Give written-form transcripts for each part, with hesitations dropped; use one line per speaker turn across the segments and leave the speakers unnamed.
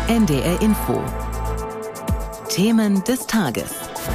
NDR Info. Themen des Tages.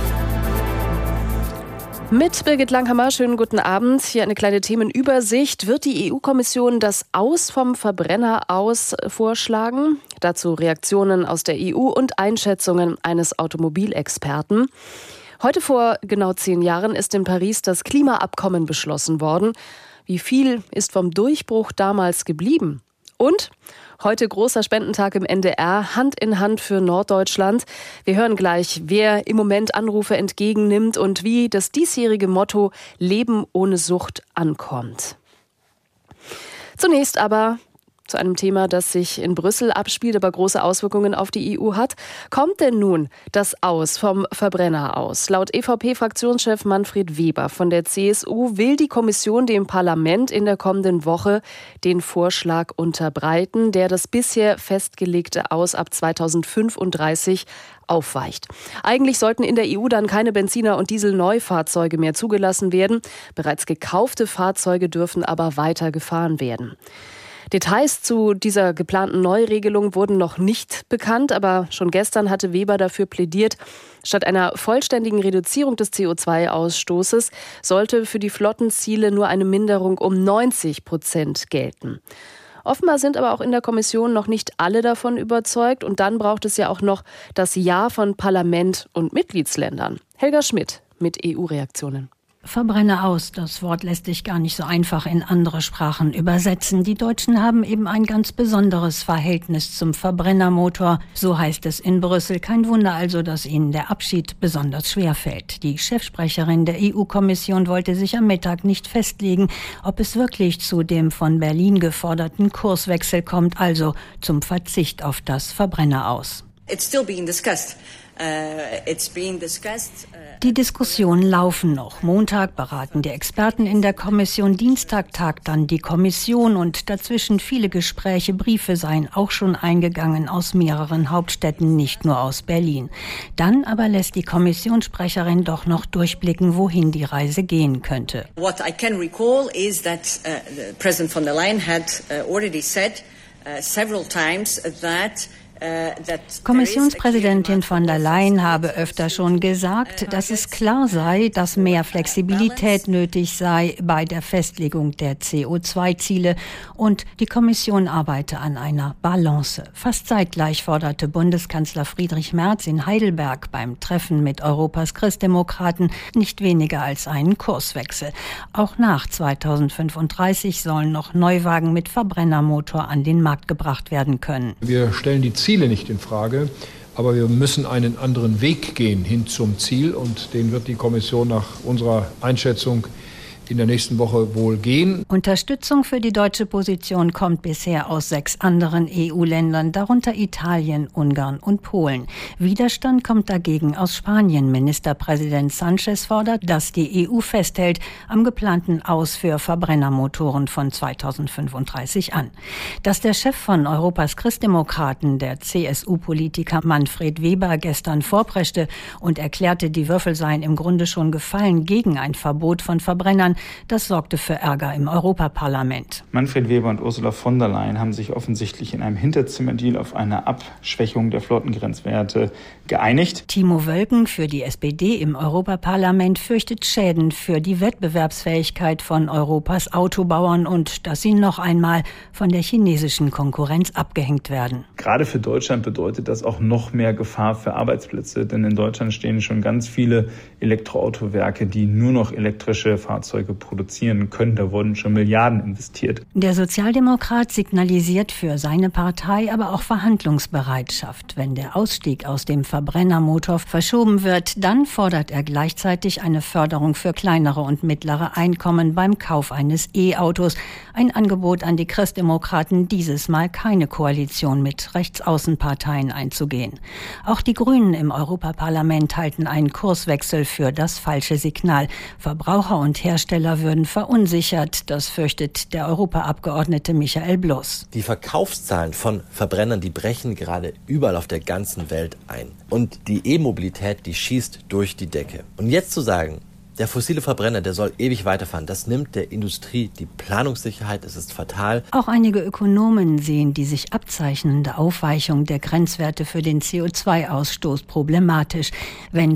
Mit Birgit Langhammer, schönen guten Abend. Hier eine kleine Themenübersicht. Wird die EU-Kommission das Aus vom Verbrenner aus vorschlagen? Dazu Reaktionen aus der EU und Einschätzungen eines Automobilexperten. Heute vor genau 10 Jahren ist in Paris das Klimaabkommen beschlossen worden. Wie viel ist vom Durchbruch damals geblieben? Und heute großer Spendentag im NDR, Hand in Hand für Norddeutschland. Wir hören gleich, wer im Moment Anrufe entgegennimmt und wie das diesjährige Motto Leben ohne Sucht ankommt. Zunächst aber zu einem Thema, das sich in Brüssel abspielt, aber große Auswirkungen auf die EU hat. Kommt denn nun das Aus vom Verbrenner aus? Laut EVP-Fraktionschef Manfred Weber von der CSU will die Kommission dem Parlament in der kommenden Woche den Vorschlag unterbreiten, der das bisher festgelegte Aus ab 2035 aufweicht. Eigentlich sollten in der EU dann keine Benziner- und Dieselneufahrzeuge mehr zugelassen werden. Bereits gekaufte Fahrzeuge dürfen aber weiter gefahren werden. Details zu dieser geplanten Neuregelung wurden noch nicht bekannt, aber schon gestern hatte Weber dafür plädiert, statt einer vollständigen Reduzierung des CO2-Ausstoßes sollte für die Flottenziele nur eine Minderung um 90% gelten. Offenbar sind aber auch in der Kommission noch nicht alle davon überzeugt und dann braucht es ja auch noch das Ja von Parlament und Mitgliedsländern. Helga Schmidt mit EU-Reaktionen.
Verbrenner aus, das Wort lässt sich gar nicht so einfach in andere Sprachen übersetzen. Die Deutschen haben eben ein ganz besonderes Verhältnis zum Verbrennermotor. So heißt es in Brüssel. Kein Wunder also, dass ihnen der Abschied besonders schwer fällt. Die Chefsprecherin der EU-Kommission wollte sich am Mittag nicht festlegen, ob es wirklich zu dem von Berlin geforderten Kurswechsel kommt, also zum Verzicht auf das Verbrenner aus.
It's still being discussed.
Die Diskussionen laufen noch. Montag beraten die Experten in der Kommission, Dienstag tagt dann die Kommission und dazwischen viele Gespräche, Briefe seien auch schon eingegangen aus mehreren Hauptstädten, nicht nur aus Berlin. Dann aber lässt die Kommissionssprecherin doch noch durchblicken, wohin die Reise gehen könnte.
What I can recall is that President von der Leyen had already said several times that
Kommissionspräsidentin von der Leyen habe öfter schon gesagt, dass es klar sei, dass mehr Flexibilität nötig sei bei der Festlegung der CO2-Ziele und die Kommission arbeite an einer Balance. Fast zeitgleich forderte Bundeskanzler Friedrich Merz in Heidelberg beim Treffen mit Europas Christdemokraten nicht weniger als einen Kurswechsel. Auch nach 2035 sollen noch Neuwagen mit Verbrennermotor an den Markt gebracht werden können.
Wir stellen die Ziele nicht in Frage, aber wir müssen einen anderen Weg gehen hin zum Ziel und den wird die Kommission nach unserer Einschätzung in der nächsten Woche wohl gehen.
Unterstützung für die deutsche Position kommt bisher aus 6 anderen EU-Ländern, darunter Italien, Ungarn und Polen. Widerstand kommt dagegen aus Spanien. Ministerpräsident Sánchez fordert, dass die EU festhält am geplanten Aus für Verbrennermotoren von 2035 an. Dass der Chef von Europas Christdemokraten, der CSU-Politiker Manfred Weber, gestern vorpreschte und erklärte, die Würfel seien im Grunde schon gefallen gegen ein Verbot von Verbrennern, das sorgte für Ärger im Europaparlament.
Manfred Weber und Ursula von der Leyen haben sich offensichtlich in einem Hinterzimmerdeal auf eine Abschwächung der Flottengrenzwerte geeinigt.
Timo Wölken für die SPD im Europaparlament fürchtet Schäden für die Wettbewerbsfähigkeit von Europas Autobauern und dass sie noch einmal von der chinesischen Konkurrenz abgehängt werden.
Gerade für Deutschland bedeutet das auch noch mehr Gefahr für Arbeitsplätze, denn in Deutschland stehen schon ganz viele Elektroautowerke, die nur noch elektrische Fahrzeuge produzieren können. Da wurden schon Milliarden investiert.
Der Sozialdemokrat signalisiert für seine Partei aber auch Verhandlungsbereitschaft. Wenn der Ausstieg aus dem Verbrennermotor verschoben wird, dann fordert er gleichzeitig eine Förderung für kleinere und mittlere Einkommen beim Kauf eines E-Autos. Ein Angebot an die Christdemokraten, dieses Mal keine Koalition mit Rechtsaußenparteien einzugehen. Auch die Grünen im Europaparlament halten einen Kurswechsel für das falsche Signal. Verbraucher und Hersteller würden verunsichert, das fürchtet der Europaabgeordnete Michael Bloß.
Die Verkaufszahlen von Verbrennern, die brechen gerade überall auf der ganzen Welt ein. Und die E-Mobilität, die schießt durch die Decke. Und jetzt zu sagen, Der fossile Verbrenner, der soll ewig weiterfahren. Das nimmt der Industrie die Planungssicherheit. Es ist fatal.
Auch einige Ökonomen sehen die sich abzeichnende Aufweichung der Grenzwerte für den CO2-Ausstoß problematisch. Wenn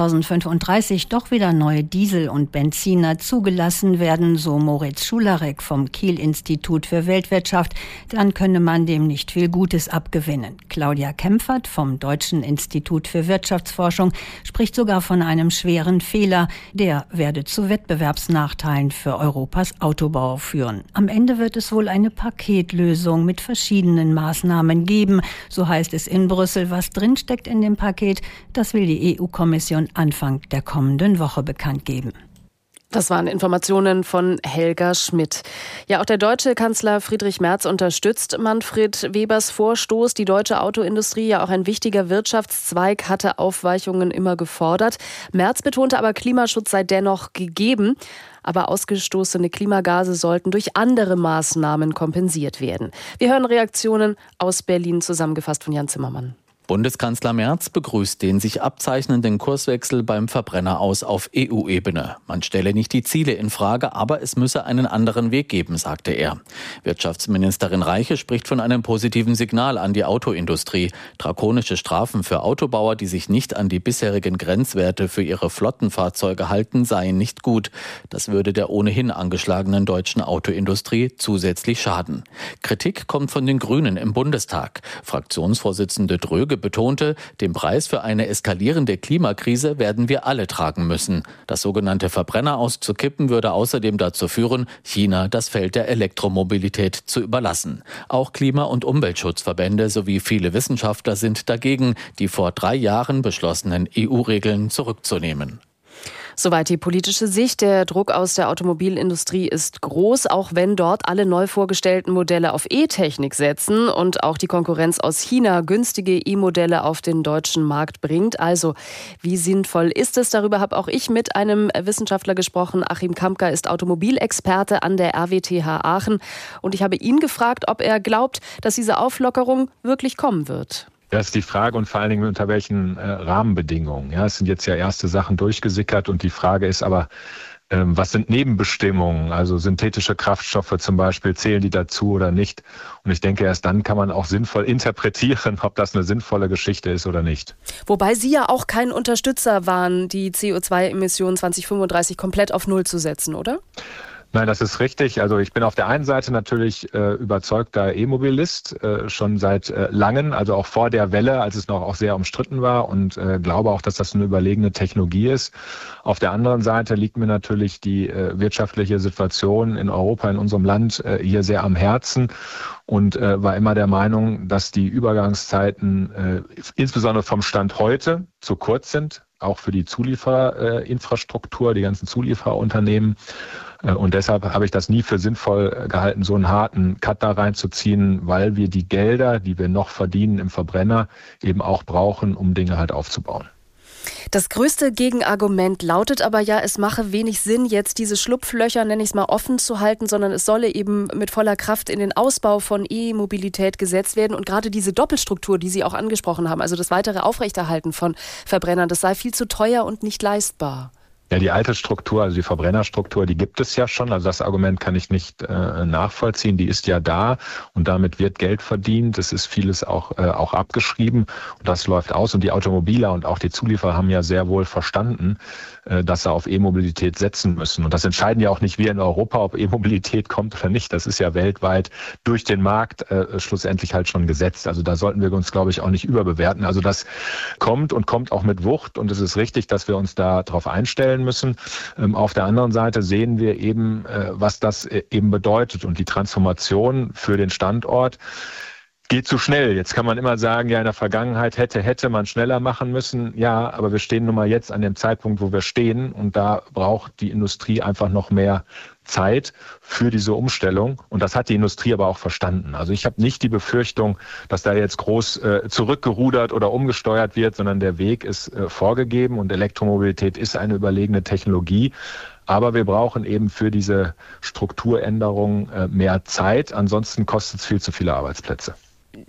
2035 doch wieder neue Diesel und Benziner zugelassen werden, so Moritz Schularek vom Kiel-Institut für Weltwirtschaft, dann könne man dem nicht viel Gutes abgewinnen. Claudia Kempfert vom Deutschen Institut für Wirtschaftsforschung spricht sogar von einem schweren Fehler, der werde zu Wettbewerbsnachteilen für Europas Autobauer führen. Am Ende wird es wohl eine Paketlösung mit verschiedenen Maßnahmen geben. So heißt es in Brüssel. Was drinsteckt in dem Paket, das will die EU-Kommission Anfang der kommenden Woche bekannt geben.
Das waren Informationen von Helga Schmidt. Ja, auch der deutsche Kanzler Friedrich Merz unterstützt Manfred Webers Vorstoß. Die deutsche Autoindustrie, ja auch ein wichtiger Wirtschaftszweig, hatte Aufweichungen immer gefordert. Merz betonte aber, Klimaschutz sei dennoch gegeben. Aber ausgestoßene Klimagase sollten durch andere Maßnahmen kompensiert werden. Wir hören Reaktionen aus Berlin, zusammengefasst von Jan Zimmermann.
Bundeskanzler Merz begrüßt den sich abzeichnenden Kurswechsel beim Verbrenner aus auf EU-Ebene. Man stelle nicht die Ziele in Frage, aber es müsse einen anderen Weg geben, sagte er. Wirtschaftsministerin Reiche spricht von einem positiven Signal an die Autoindustrie. Drakonische Strafen für Autobauer, die sich nicht an die bisherigen Grenzwerte für ihre Flottenfahrzeuge halten, seien nicht gut. Das würde der ohnehin angeschlagenen deutschen Autoindustrie zusätzlich schaden. Kritik kommt von den Grünen im Bundestag. Fraktionsvorsitzende Dröge betonte, den Preis für eine eskalierende Klimakrise werden wir alle tragen müssen. Das sogenannte Verbrenner auszukippen würde außerdem dazu führen, China das Feld der Elektromobilität zu überlassen. Auch Klima- und Umweltschutzverbände sowie viele Wissenschaftler sind dagegen, die vor 3 Jahren beschlossenen EU-Regeln zurückzunehmen.
Soweit die politische Sicht. Der Druck aus der Automobilindustrie ist groß, auch wenn dort alle neu vorgestellten Modelle auf E-Technik setzen und auch die Konkurrenz aus China günstige E-Modelle auf den deutschen Markt bringt. Also, wie sinnvoll ist es? Darüber habe auch ich mit einem Wissenschaftler gesprochen. Achim Kampka ist Automobilexperte an der RWTH Aachen. Und ich habe ihn gefragt, ob er glaubt, dass diese Auflockerung wirklich kommen wird.
Das ist die Frage und vor allen Dingen unter welchen Rahmenbedingungen. Ja, es sind jetzt ja erste Sachen durchgesickert und die Frage ist aber, was sind Nebenbestimmungen? Also synthetische Kraftstoffe zum Beispiel, zählen die dazu oder nicht? Und ich denke, erst dann kann man auch sinnvoll interpretieren, ob das eine sinnvolle Geschichte ist oder nicht.
Wobei Sie ja auch kein Unterstützer waren, die CO2-Emissionen 2035 komplett auf Null zu setzen, oder?
Nein, das ist richtig. Also ich bin auf der einen Seite natürlich überzeugter E-Mobilist, schon seit langem, also auch vor der Welle, als es noch auch sehr umstritten war und glaube auch, dass das eine überlegene Technologie ist. Auf der anderen Seite liegt mir natürlich die wirtschaftliche Situation in Europa, in unserem Land hier sehr am Herzen und war immer der Meinung, dass die Übergangszeiten insbesondere vom Stand heute zu kurz sind, auch für die Zulieferinfrastruktur, die ganzen Zulieferunternehmen. Und deshalb habe ich das nie für sinnvoll gehalten, so einen harten Cut da reinzuziehen, weil wir die Gelder, die wir noch verdienen im Verbrenner, eben auch brauchen, um Dinge halt aufzubauen.
Das größte Gegenargument lautet aber ja, es mache wenig Sinn, jetzt diese Schlupflöcher, nenne ich es mal, offen zu halten, sondern es solle eben mit voller Kraft in den Ausbau von E-Mobilität gesetzt werden. Und gerade diese Doppelstruktur, die Sie auch angesprochen haben, also das weitere Aufrechterhalten von Verbrennern, das sei viel zu teuer und nicht leistbar.
Ja, die alte Struktur, also die Verbrennerstruktur, die gibt es ja schon. Also das Argument kann ich nicht nachvollziehen. Die ist ja da und damit wird Geld verdient. Es ist vieles auch abgeschrieben und das läuft aus. Und die Automobiler und auch die Zulieferer haben ja sehr wohl verstanden, dass sie auf E-Mobilität setzen müssen. Und das entscheiden ja auch nicht wir in Europa, ob E-Mobilität kommt oder nicht. Das ist ja weltweit durch den Markt schlussendlich halt schon gesetzt. Also da sollten wir uns, glaube ich, auch nicht überbewerten. Also das kommt und kommt auch mit Wucht und es ist richtig, dass wir uns da drauf einstellen müssen. Auf der anderen Seite sehen wir eben, was das eben bedeutet und die Transformation für den Standort geht zu schnell. Jetzt kann man immer sagen, ja, in der Vergangenheit hätte man schneller machen müssen. Ja, aber wir stehen nun mal jetzt an dem Zeitpunkt, wo wir stehen und da braucht die Industrie einfach noch mehr Zeit für diese Umstellung und das hat die Industrie aber auch verstanden. Also ich habe nicht die Befürchtung, dass da jetzt groß zurückgerudert oder umgesteuert wird, sondern der Weg ist vorgegeben und Elektromobilität ist eine überlegene Technologie. Aber wir brauchen eben für diese Strukturänderung mehr Zeit, ansonsten kostet es viel zu viele Arbeitsplätze.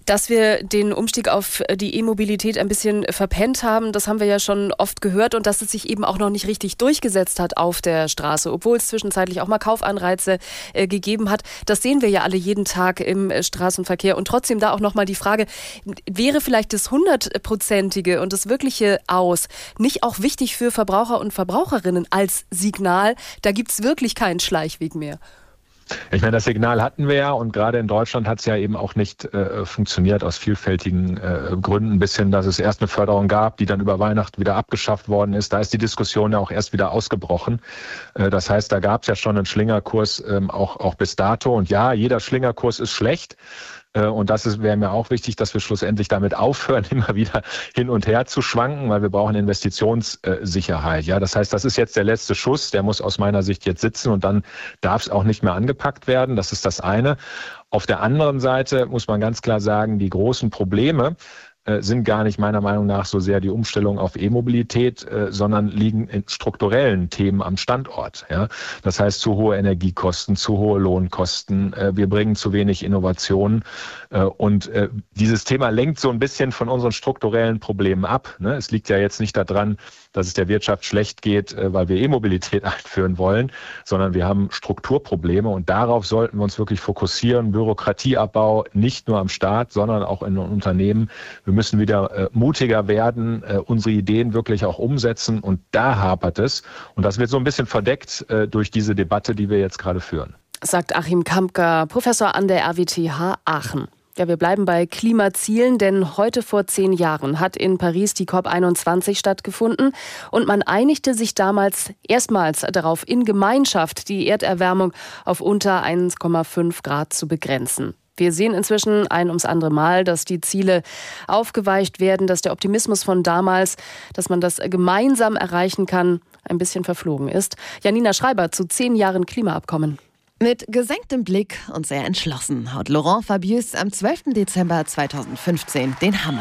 Dass wir den Umstieg auf die E-Mobilität ein bisschen verpennt haben, das haben wir ja schon oft gehört und dass es sich eben auch noch nicht richtig durchgesetzt hat auf der Straße, obwohl es zwischenzeitlich auch mal Kaufanreize gegeben hat. Das sehen wir ja alle jeden Tag im Straßenverkehr und trotzdem da auch nochmal die Frage, wäre vielleicht das 100-prozentige und das wirkliche Aus nicht auch wichtig für Verbraucher und Verbraucherinnen als Signal? Da gibt es wirklich keinen Schleichweg mehr.
Ich meine, das Signal hatten wir ja und gerade in Deutschland hat es ja eben auch nicht funktioniert aus vielfältigen Gründen, bis hin, dass es erst eine Förderung gab, die dann über Weihnachten wieder abgeschafft worden ist. Da ist die Diskussion ja auch erst wieder ausgebrochen. Das heißt, da gab es ja schon einen Schlingerkurs auch bis dato. Und ja, jeder Schlingerkurs ist schlecht. Und das wäre mir auch wichtig, dass wir schlussendlich damit aufhören, immer wieder hin und her zu schwanken, weil wir brauchen Investitionssicherheit. Ja, das heißt, das ist jetzt der letzte Schuss, der muss aus meiner Sicht jetzt sitzen und dann darf es auch nicht mehr angepackt werden. Das ist das eine. Auf der anderen Seite muss man ganz klar sagen, die großen Probleme sind gar nicht meiner Meinung nach so sehr die Umstellung auf E-Mobilität, sondern liegen in strukturellen Themen am Standort. Ja? Das heißt, zu hohe Energiekosten, zu hohe Lohnkosten, wir bringen zu wenig Innovationen und dieses Thema lenkt so ein bisschen von unseren strukturellen Problemen ab. Ne? Es liegt ja jetzt nicht daran, dass es der Wirtschaft schlecht geht, weil wir E-Mobilität einführen wollen, sondern wir haben Strukturprobleme und darauf sollten wir uns wirklich fokussieren. Bürokratieabbau nicht nur am Staat, sondern auch in den Unternehmen. Wir müssen wieder mutiger werden, unsere Ideen wirklich auch umsetzen und da hapert es. Und das wird so ein bisschen verdeckt durch diese Debatte, die wir jetzt gerade führen.
Sagt Achim Kampka, Professor an der RWTH Aachen. Ja, wir bleiben bei Klimazielen, denn heute vor 10 Jahren hat in Paris die COP21 stattgefunden und man einigte sich damals erstmals darauf, in Gemeinschaft die Erderwärmung auf unter 1,5 Grad zu begrenzen. Wir sehen inzwischen ein ums andere Mal, dass die Ziele aufgeweicht werden, dass der Optimismus von damals, dass man das gemeinsam erreichen kann, ein bisschen verflogen ist. Janina Schreiber zu 10 Jahren Klimaabkommen.
Mit gesenktem Blick und sehr entschlossen haut Laurent Fabius am 12. Dezember 2015 den Hammer.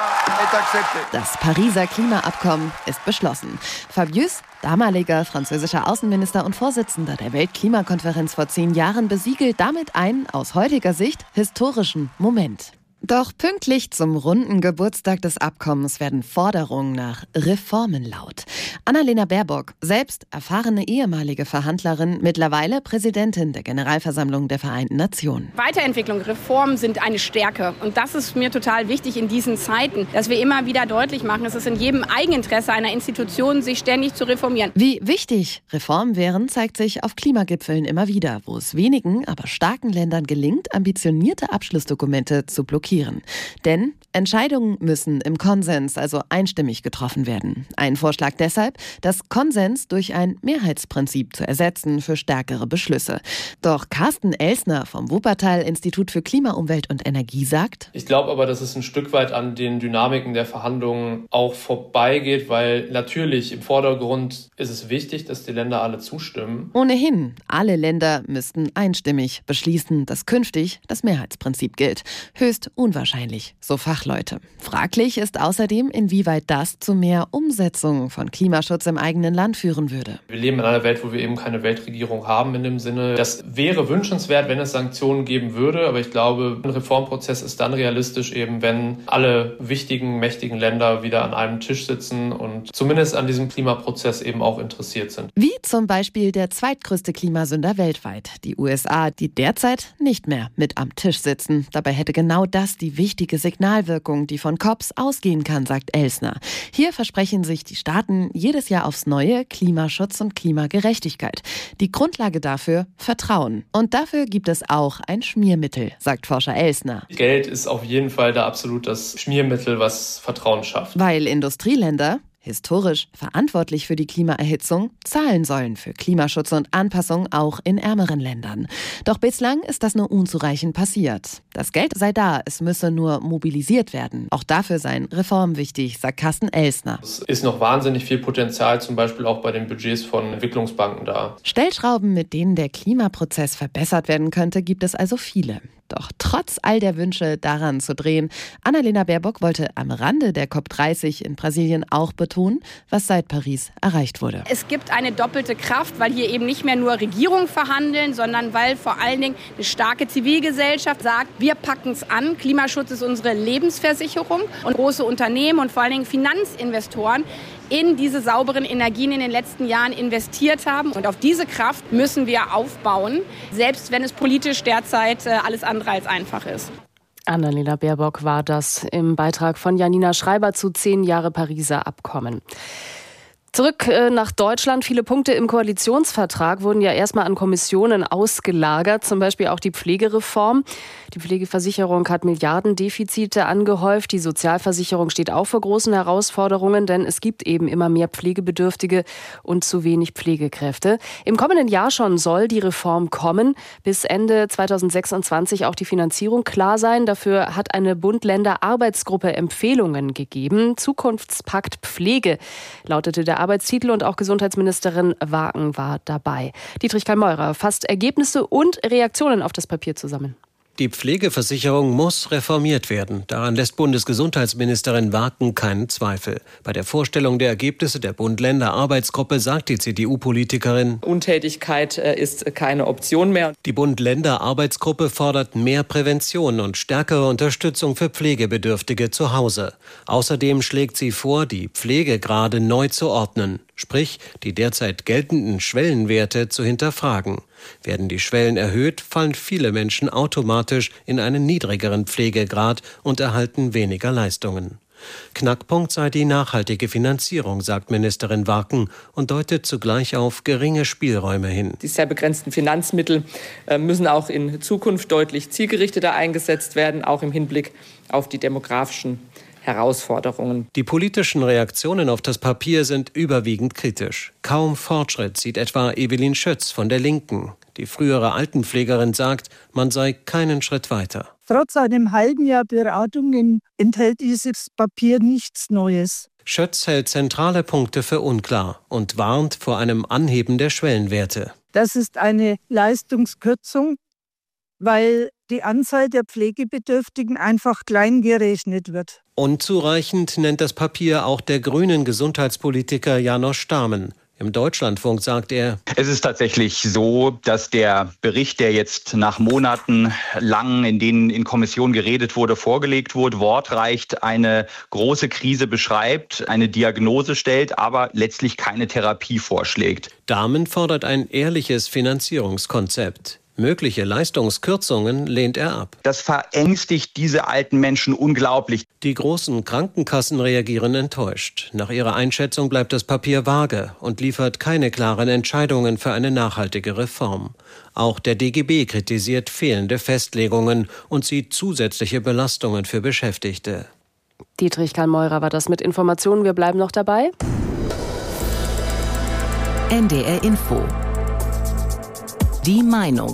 Das Pariser Klimaabkommen ist beschlossen. Fabius, damaliger französischer Außenminister und Vorsitzender der Weltklimakonferenz vor 10 Jahren, besiegelt damit einen, aus heutiger Sicht, historischen Moment. Doch pünktlich zum runden Geburtstag des Abkommens werden Forderungen nach Reformen laut. Annalena Baerbock, selbst erfahrene ehemalige Verhandlerin, mittlerweile Präsidentin der Generalversammlung der Vereinten Nationen.
Weiterentwicklung, Reformen sind eine Stärke. Und das ist mir total wichtig in diesen Zeiten, dass wir immer wieder deutlich machen, es ist in jedem Eigeninteresse einer Institution, sich ständig zu reformieren.
Wie wichtig Reformen wären, zeigt sich auf Klimagipfeln immer wieder, wo es wenigen, aber starken Ländern gelingt, ambitionierte Abschlussdokumente zu blockieren. Denn Entscheidungen müssen im Konsens, also einstimmig getroffen werden. Ein Vorschlag deshalb, das Konsens durch ein Mehrheitsprinzip zu ersetzen für stärkere Beschlüsse. Doch Carsten Elsner vom Wuppertal-Institut für Klima, Umwelt und Energie sagt:
Ich glaube aber, dass es ein Stück weit an den Dynamiken der Verhandlungen auch vorbeigeht, weil natürlich im Vordergrund ist es wichtig, dass die Länder alle zustimmen.
Ohnehin, alle Länder müssten einstimmig beschließen, dass künftig das Mehrheitsprinzip gilt. Höchst unwahrscheinlich, so Fachleute. Fraglich ist außerdem, inwieweit das zu mehr Umsetzung von Klimaschutz im eigenen Land führen würde.
Wir leben in einer Welt, wo wir eben keine Weltregierung haben in dem Sinne. Das wäre wünschenswert, wenn es Sanktionen geben würde, aber ich glaube, ein Reformprozess ist dann realistisch eben, wenn alle wichtigen, mächtigen Länder wieder an einem Tisch sitzen und zumindest an diesem Klimaprozess eben auch interessiert sind.
Wie zum Beispiel der zweitgrößte Klimasünder weltweit, die USA, die derzeit nicht mehr mit am Tisch sitzen. Dabei hätte genau das die wichtige Signalwirkung, die von COPs ausgehen kann, sagt Elsner. Hier versprechen sich die Staaten jedes Jahr aufs Neue Klimaschutz und Klimagerechtigkeit. Die Grundlage dafür Vertrauen. Und dafür gibt es auch ein Schmiermittel, sagt Forscher Elsner.
Geld ist auf jeden Fall da absolut das Schmiermittel, was Vertrauen schafft.
Weil Industrieländer, historisch verantwortlich für die Klimaerhitzung, zahlen sollen für Klimaschutz und Anpassung auch in ärmeren Ländern. Doch bislang ist das nur unzureichend passiert. Das Geld sei da, es müsse nur mobilisiert werden. Auch dafür seien Reformen wichtig, sagt Carsten Elsner.
Es ist noch wahnsinnig viel Potenzial, zum Beispiel auch bei den Budgets von Entwicklungsbanken da.
Stellschrauben, mit denen der Klimaprozess verbessert werden könnte, gibt es also viele. Doch trotz all der Wünsche, daran zu drehen, Annalena Baerbock wollte am Rande der COP30 in Brasilien auch betonen, betonen, was seit Paris erreicht wurde.
Es gibt eine doppelte Kraft, weil hier eben nicht mehr nur Regierungen verhandeln, sondern weil vor allen Dingen eine starke Zivilgesellschaft sagt, wir packen es an. Klimaschutz ist unsere Lebensversicherung. Und große Unternehmen und vor allen Dingen Finanzinvestoren in diese sauberen Energien in den letzten Jahren investiert haben. Und auf diese Kraft müssen wir aufbauen, selbst wenn es politisch derzeit alles andere als einfach ist.
Annalena Baerbock war das im Beitrag von Janina Schreiber zu 10 Jahre Pariser Abkommen. Zurück nach Deutschland. Viele Punkte im Koalitionsvertrag wurden ja erstmal an Kommissionen ausgelagert, zum Beispiel auch die Pflegereform. Die Pflegeversicherung hat Milliardendefizite angehäuft. Die Sozialversicherung steht auch vor großen Herausforderungen, denn es gibt eben immer mehr Pflegebedürftige und zu wenig Pflegekräfte. Im kommenden Jahr schon soll die Reform kommen. Bis Ende 2026 auch die Finanzierung klar sein. Dafür hat eine Bund-Länder-Arbeitsgruppe Empfehlungen gegeben. Zukunftspakt Pflege lautete der Arbeitstitel und auch Gesundheitsministerin Wagen war dabei. Dietrich Kallmeurer fasst Ergebnisse und Reaktionen auf das Papier zusammen.
Die Pflegeversicherung muss reformiert werden. Daran lässt Bundesgesundheitsministerin Wagen keinen Zweifel. Bei der Vorstellung der Ergebnisse der Bund-Länder-Arbeitsgruppe sagt die CDU-Politikerin:
Untätigkeit ist keine Option mehr.
Die Bund-Länder-Arbeitsgruppe fordert mehr Prävention und stärkere Unterstützung für Pflegebedürftige zu Hause. Außerdem schlägt sie vor, die Pflegegrade neu zu ordnen. Sprich, die derzeit geltenden Schwellenwerte zu hinterfragen. Werden die Schwellen erhöht, fallen viele Menschen automatisch in einen niedrigeren Pflegegrad und erhalten weniger Leistungen. Knackpunkt sei die nachhaltige Finanzierung, sagt Ministerin Wagen und deutet zugleich auf geringe Spielräume hin.
Die sehr begrenzten Finanzmittel müssen auch in Zukunft deutlich zielgerichteter eingesetzt werden, auch im Hinblick auf die demografischen Herausforderungen.
Die politischen Reaktionen auf das Papier sind überwiegend kritisch. Kaum Fortschritt sieht etwa Evelyn Schötz von der Linken. Die frühere Altenpflegerin sagt, man sei keinen Schritt weiter.
Trotz einem halben Jahr Beratungen enthält dieses Papier nichts Neues.
Schötz hält zentrale Punkte für unklar und warnt vor einem Anheben der Schwellenwerte.
Das ist eine Leistungskürzung, weil die Anzahl der Pflegebedürftigen einfach klein gerechnet wird.
Unzureichend nennt das Papier auch der grünen Gesundheitspolitiker Janosch Stamen. Im Deutschlandfunk sagt er:
Es ist tatsächlich so, dass der Bericht, der jetzt nach Monaten lang, in denen in Kommission geredet wurde, vorgelegt wurde, wortreicht eine große Krise beschreibt, eine Diagnose stellt, aber letztlich keine Therapie vorschlägt.
Dahmen fordert ein ehrliches Finanzierungskonzept. Mögliche Leistungskürzungen lehnt er ab.
Das verängstigt diese alten Menschen unglaublich.
Die großen Krankenkassen reagieren enttäuscht. Nach ihrer Einschätzung bleibt das Papier vage und liefert keine klaren Entscheidungen für eine nachhaltige Reform. Auch der DGB kritisiert fehlende Festlegungen und sieht zusätzliche Belastungen für Beschäftigte.
Dietrich Kallmeurer war das mit Informationen. Wir bleiben noch dabei.
NDR Info. Die Meinung.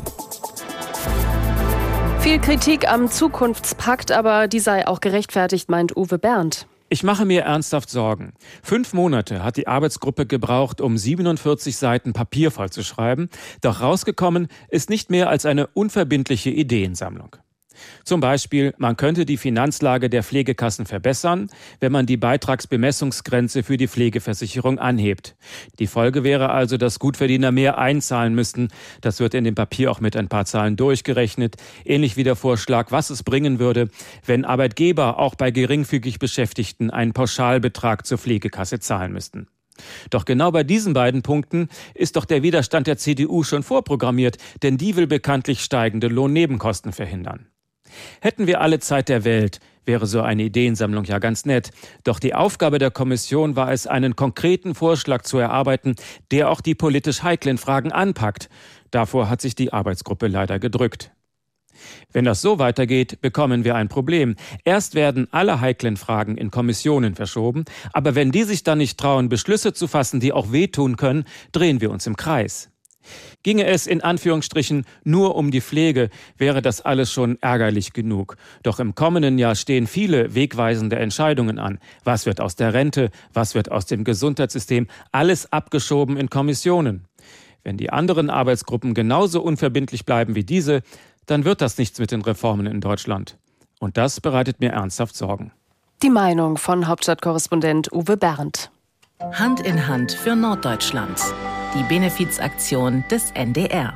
Viel Kritik am Zukunftspakt, aber die sei auch gerechtfertigt, meint Uwe Bernd.
Ich mache mir ernsthaft Sorgen. 5 Monate hat die Arbeitsgruppe gebraucht, um 47 Seiten Papier vollzuschreiben. Doch rausgekommen ist nicht mehr als eine unverbindliche Ideensammlung. Zum Beispiel, man könnte die Finanzlage der Pflegekassen verbessern, wenn man die Beitragsbemessungsgrenze für die Pflegeversicherung anhebt. Die Folge wäre also, dass Gutverdiener mehr einzahlen müssten. Das wird in dem Papier auch mit ein paar Zahlen durchgerechnet. Ähnlich wie der Vorschlag, was es bringen würde, wenn Arbeitgeber auch bei geringfügig Beschäftigten einen Pauschalbetrag zur Pflegekasse zahlen müssten. Doch genau bei diesen beiden Punkten ist doch der Widerstand der CDU schon vorprogrammiert, denn die will bekanntlich steigende Lohnnebenkosten verhindern. Hätten wir alle Zeit der Welt, wäre so eine Ideensammlung ja ganz nett. Doch die Aufgabe der Kommission war es, einen konkreten Vorschlag zu erarbeiten, der auch die politisch heiklen Fragen anpackt. Davor hat sich die Arbeitsgruppe leider gedrückt. Wenn das so weitergeht, bekommen wir ein Problem. Erst werden alle heiklen Fragen in Kommissionen verschoben, aber wenn die sich dann nicht trauen, Beschlüsse zu fassen, die auch wehtun können, drehen wir uns im Kreis. Ginge es in Anführungsstrichen nur um die Pflege, wäre das alles schon ärgerlich genug. Doch im kommenden Jahr stehen viele wegweisende Entscheidungen an. Was wird aus der Rente? Was wird aus dem Gesundheitssystem? Alles abgeschoben in Kommissionen. Wenn die anderen Arbeitsgruppen genauso unverbindlich bleiben wie diese, dann wird das nichts mit den Reformen in Deutschland. Und das bereitet mir ernsthaft Sorgen.
Die Meinung von Hauptstadtkorrespondent Uwe Bernd.
Hand in Hand für Norddeutschland. Die Benefizaktion des NDR.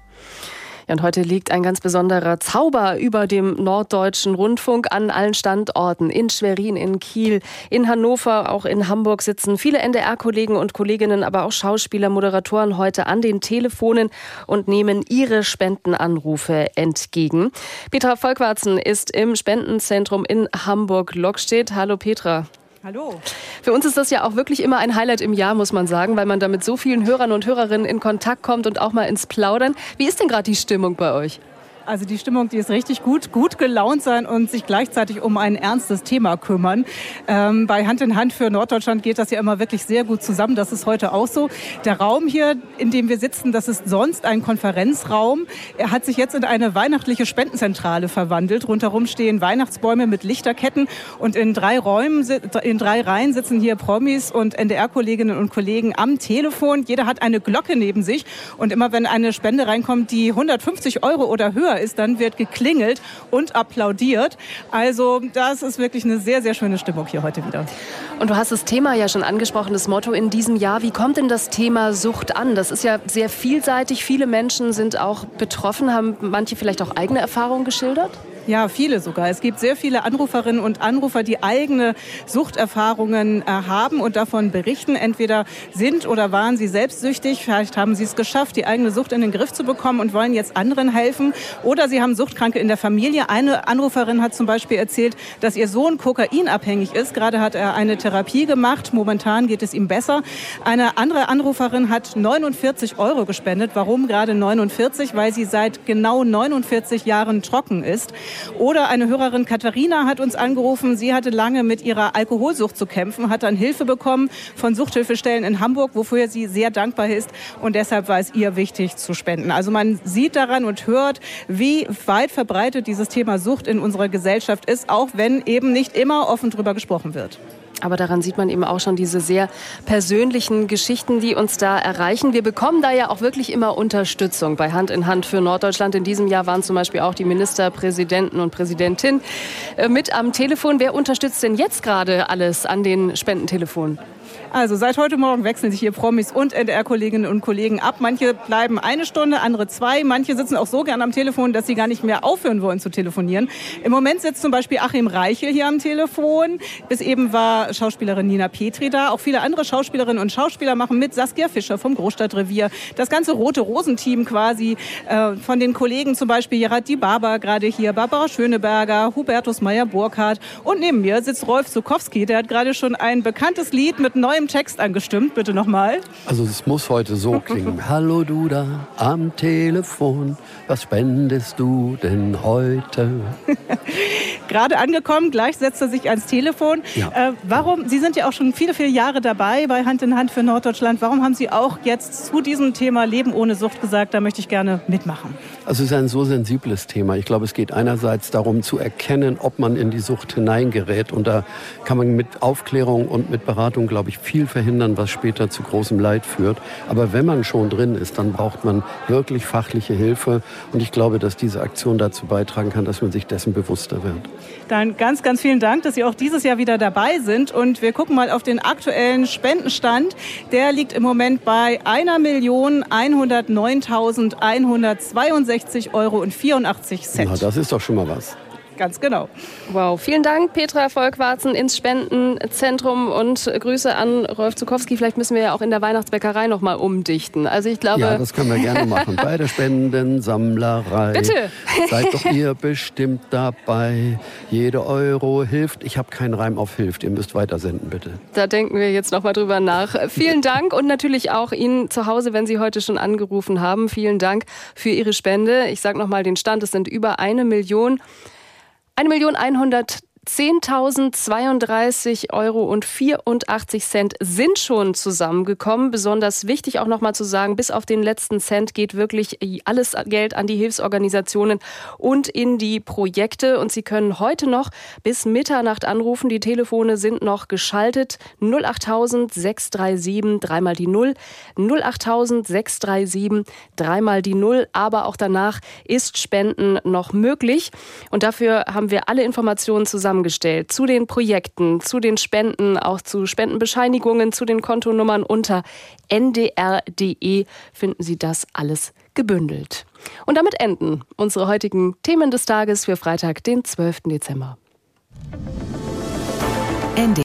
Ja, und heute liegt ein ganz besonderer Zauber über dem Norddeutschen Rundfunk an allen Standorten. In Schwerin, in Kiel, in Hannover, auch in Hamburg sitzen viele NDR-Kollegen und Kolleginnen, aber auch Schauspieler, Moderatoren heute an den Telefonen und nehmen ihre Spendenanrufe entgegen. Petra Volkwarzen ist im Spendenzentrum in Hamburg-Lockstedt. Hallo Petra.
Hallo.
Für uns ist das ja auch wirklich immer ein Highlight im Jahr, muss man sagen, weil man da mit so vielen Hörern und Hörerinnen in Kontakt kommt und auch mal ins Plaudern. Wie ist denn gerade die Stimmung bei euch?
Also die Stimmung, die ist richtig gut gelaunt sein und sich gleichzeitig um ein ernstes Thema kümmern. Bei Hand in Hand für Norddeutschland geht das ja immer wirklich sehr gut zusammen. Das ist heute auch so. Der Raum hier, in dem wir sitzen, das ist sonst ein Konferenzraum. Er hat sich jetzt in eine weihnachtliche Spendenzentrale verwandelt. Rundherum stehen Weihnachtsbäume mit Lichterketten und in 3 Reihen sitzen hier Promis und NDR-Kolleginnen und Kollegen am Telefon. Jeder hat eine Glocke neben sich und immer wenn eine Spende reinkommt, die 150 € oder höher ist, dann wird geklingelt und applaudiert. Also das ist wirklich eine sehr, sehr schöne Stimmung hier heute wieder.
Und du hast das Thema ja schon angesprochen, das Motto in diesem Jahr. Wie kommt denn das Thema Sucht an? Das ist ja sehr vielseitig. Viele Menschen sind auch betroffen. Haben manche vielleicht auch eigene Erfahrungen geschildert?
Ja, viele sogar. Es gibt sehr viele Anruferinnen und Anrufer, die eigene Suchterfahrungen haben und davon berichten. Entweder sind oder waren sie selbstsüchtig, vielleicht haben sie es geschafft, die eigene Sucht in den Griff zu bekommen und wollen jetzt anderen helfen. Oder sie haben Suchtkranke in der Familie. Eine Anruferin hat zum Beispiel erzählt, dass ihr Sohn kokainabhängig ist. Gerade hat er eine Therapie gemacht. Momentan geht es ihm besser. Eine andere Anruferin hat 49 € gespendet. Warum gerade 49? Weil sie seit genau 49 Jahren trocken ist. Oder eine Hörerin Katharina hat uns angerufen, sie hatte lange mit ihrer Alkoholsucht zu kämpfen, hat dann Hilfe bekommen von Suchthilfestellen in Hamburg, wofür sie sehr dankbar ist und deshalb war es ihr wichtig zu spenden. Also man sieht daran und hört, wie weit verbreitet dieses Thema Sucht in unserer Gesellschaft ist, auch wenn eben nicht immer offen drüber gesprochen wird.
Aber daran sieht man eben auch schon diese sehr persönlichen Geschichten, die uns da erreichen. Wir bekommen da ja auch wirklich immer Unterstützung bei Hand in Hand für Norddeutschland. In diesem Jahr waren zum Beispiel auch die Ministerpräsidenten und Präsidentin mit am Telefon. Wer unterstützt denn jetzt gerade alles an den Spendentelefonen?
Also seit heute Morgen wechseln sich hier Promis und NDR-Kolleginnen und Kollegen ab. Manche bleiben 1 Stunde, andere 2. Manche sitzen auch so gern am Telefon, dass sie gar nicht mehr aufhören wollen zu telefonieren. Im Moment sitzt zum Beispiel Achim Reichel hier am Telefon. Bis eben war Schauspielerin Nina Petri da. Auch viele andere Schauspielerinnen und Schauspieler machen mit. Saskia Fischer vom Großstadtrevier. Das ganze Rote Rosen-Team quasi. Von den Kollegen zum Beispiel Gerhard Dibaba gerade hier, Barbara Schöneberger, Hubertus Meyer-Burkhardt. Und neben mir sitzt Rolf Zuckowski. Der hat gerade schon ein bekanntes Lied mit neuem Text angestimmt. Bitte nochmal.
Also es muss heute so klingen. Hallo du da am Telefon, was spendest du denn heute?
Gerade angekommen, gleich setzt er sich ans Telefon. Ja. Warum, Sie sind ja auch schon viele, viele Jahre dabei bei Hand in Hand für Norddeutschland. Warum haben Sie auch jetzt zu diesem Thema Leben ohne Sucht gesagt, da möchte ich gerne mitmachen?
Also es ist ein so sensibles Thema. Ich glaube, es geht einerseits darum zu erkennen, ob man in die Sucht hineingerät. Und da kann man mit Aufklärung und mit Beratung, glaube ich, viel verhindern, was später zu großem Leid führt. Aber wenn man schon drin ist, dann braucht man wirklich fachliche Hilfe. Und ich glaube, dass diese Aktion dazu beitragen kann, dass man sich dessen bewusster wird.
Dann ganz, ganz vielen Dank, dass Sie auch dieses Jahr wieder dabei sind. Und wir gucken mal auf den aktuellen Spendenstand. Der liegt im Moment bei 1.109.162,84 €.
Na, das ist doch schon mal was.
Ganz genau.
Wow, vielen Dank, Petra Volkwarzen ins Spendenzentrum und Grüße an Rolf Zuckowski. Vielleicht müssen wir ja auch in der Weihnachtsbäckerei noch mal umdichten. Also ich glaube...
Ja, das können wir gerne machen. Bei der Spendensammlerei.
Bitte!
Seid doch ihr bestimmt dabei. Jeder Euro hilft. Ich habe keinen Reim auf hilft. Ihr müsst weitersenden, bitte.
Da denken wir jetzt noch mal drüber nach. Vielen Dank und natürlich auch Ihnen zu Hause, wenn Sie heute schon angerufen haben. Vielen Dank für Ihre Spende. Ich sage noch mal den Stand. Es sind über 1.110.032,84 € sind schon zusammengekommen. Besonders wichtig auch noch mal zu sagen, bis auf den letzten Cent geht wirklich alles Geld an die Hilfsorganisationen und in die Projekte. Und Sie können heute noch bis Mitternacht anrufen. Die Telefone sind noch geschaltet. 08000 637 3 die 0. 08000 637 3 die 0. Aber auch danach ist Spenden noch möglich. Und dafür haben wir alle Informationen zusammen zusammengestellt zu den Projekten, zu den Spenden, auch zu Spendenbescheinigungen, zu den Kontonummern. Unter ndr.de finden Sie das alles gebündelt. Und damit enden unsere heutigen Themen des Tages für Freitag, den 12. Dezember.